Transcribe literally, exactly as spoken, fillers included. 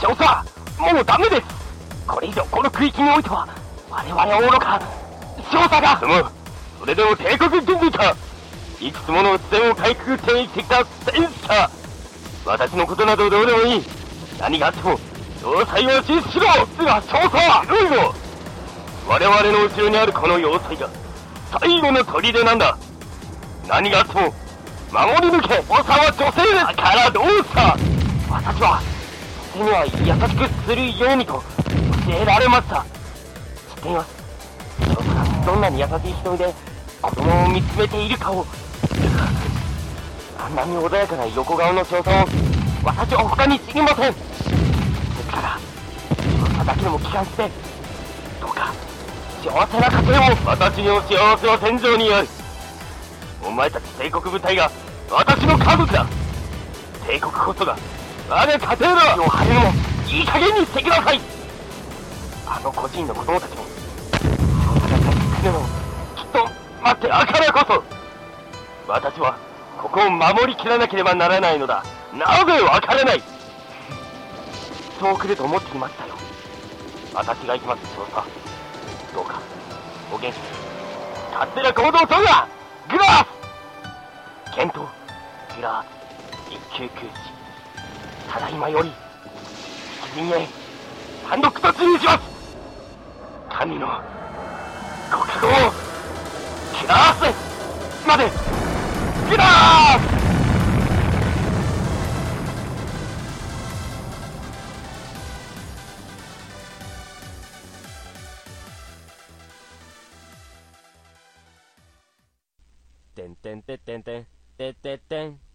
少佐、もうダメです。これ以上この区域においては我々は愚か少佐が。 すまん。それでも帝国軍人か。いくつもの視線をかいくぐって生きてきた戦士か。私のことなどどうでもいい。何があっても要塞を実施しろ。 すが少佐、 ひどいぞ。我々の後ろにあるこの要塞が最後の砦なんだ。何があっても守り抜け。 おさは女性です。 だからどうした。 私は女性には優しくするようにと教えられました。知っています。少佐がどんなに優しい瞳で子供を見つめているかを。あんなに穏やかな横顔の少佐を私は他に知りません。ですから少佐だけでも帰還して、どうか幸せな家庭を。 私の幸せは戦場にある。お前たち帝国部隊が私の家族だ。帝国こそが我が家庭だ。 を張るのもいい加減にしてください。あの孤児院の子供たちも少佐が帰ってくるのをきっと待って。 だからこそ私はここを守りきらなければならないのだ。なぜわからない。 そう来ると思っていましたよ。私が行きます、少佐。どうかお元気で。 勝手な行動を取るな。グラース。 ケント・グラース一級空士、ただいまより敵陣へ単独突入します。 神のご加護を。 グラースまで。 グラース。 てんてんてんてんてんてんてんてん。